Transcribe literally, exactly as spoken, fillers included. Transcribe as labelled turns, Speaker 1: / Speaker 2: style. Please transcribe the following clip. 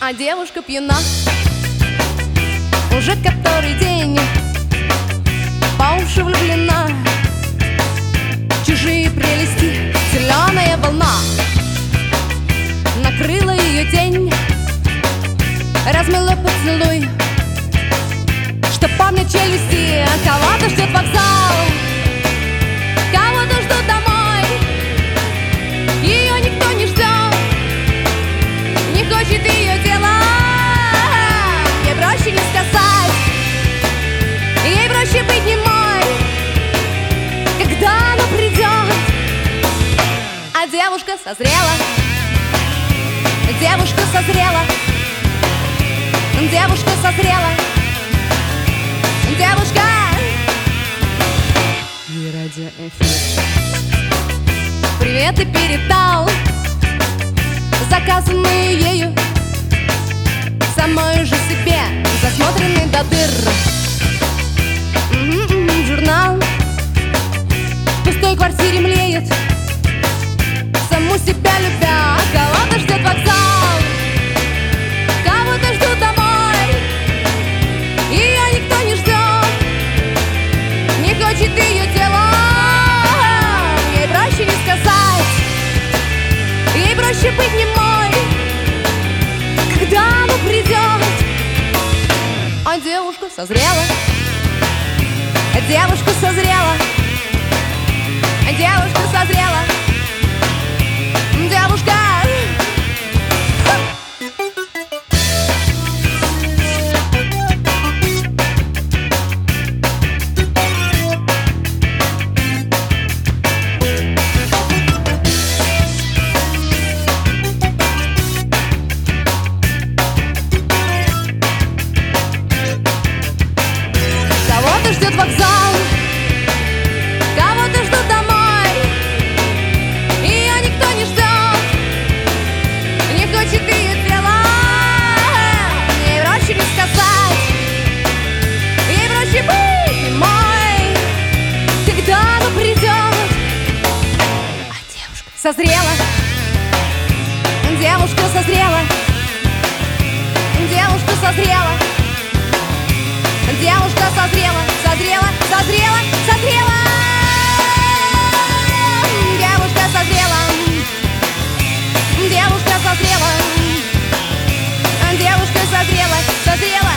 Speaker 1: а девушка пьяна. Уже который день по уши влюблена. Чужие прелести, зеленая волна накрыла ее день, размыла поцелуй, что помнят челюсти. Кого-то ждет вокзал, кого-то ждут домой. Ее никто не ждет, не хочет ее дела. Ей проще не сказать, ей проще быть немой, когда она придет. А девушка созрела, девушка созрела, девушка созрела, девушка. И радиоэфир. Приветы передал, заказанные ею, самой же себе засмотренный до дыр. М-м-м, журнал в пустой квартире млеет, саму себя любя. Кого-то ждет вокзал, кого-то ждут домой. Ее никто не ждет, не хочет ее дела. Ей проще не сказать, ей проще быть немой, когда она придет. А девушка созрела, девушка созрела, девушка созрела, девушка. Кого-то ждет вокзал, кого-то ждут домой. Ее никто не ждет, не хочет ее дела. Ей проще не сказать, ей проще быть немой, когда она придет. А девушка созрела, девушка созрела, девушка созрела, девушка созрела, созрела, созрела, созрела. Девушка созрела, девушка созрела, девушка созрела, созрела.